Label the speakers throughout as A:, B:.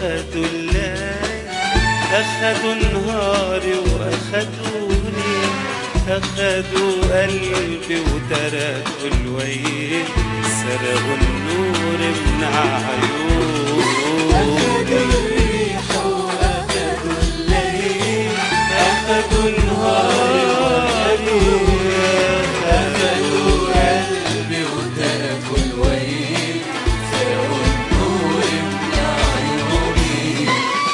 A: أخدوا الليل، أخدوا نهاري وأخدوني، أخدوا قلبي وتركوا الويل، سرقوا النور من عيوني.
B: أخدوا الريح وأخدوا الليل، أخدوا نهاري وأخدوني، أخدوا قلبي وتركوا الويل، سرقوا النور من عيوني.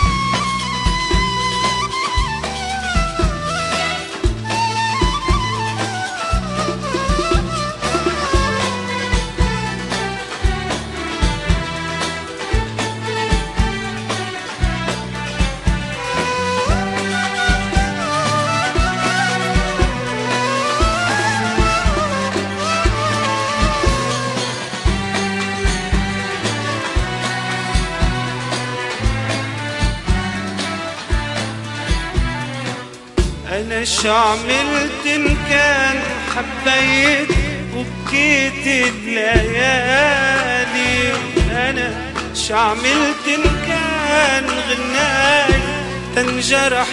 A: أنا شعملت إن كان حبيت وبكيت الليالي، أنا شعملت إن كان غناي تنجرح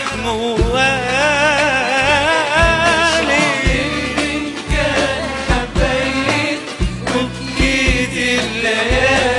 A: موالي،
B: إن كان حبيت وبكيت الليالي،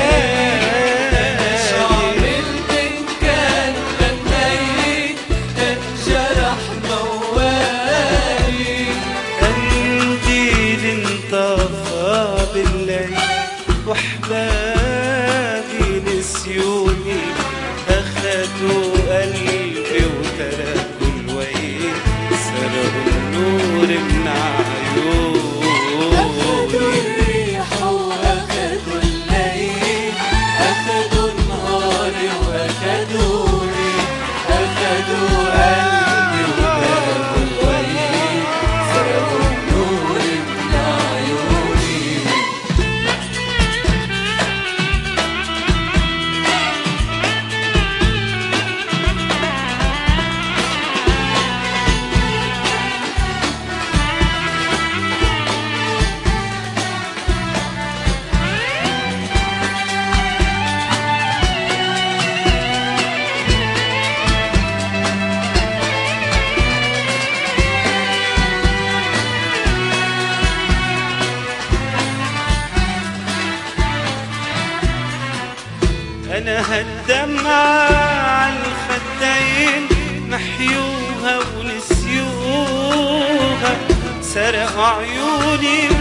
A: وأحبابي نسيوني، أخدوا قلبي وتركوا الويل، سرقوا النور من عيوني.
B: أخدوا الريح وأخدوا الليل، أخدوا نهاري وأخدوني، أخدوا قلبي وتركوا الويل، سرقوا النور من عيوني.
A: أنا هالدمعة عالخدين محيوها ونسيوها، سرقوا عيوني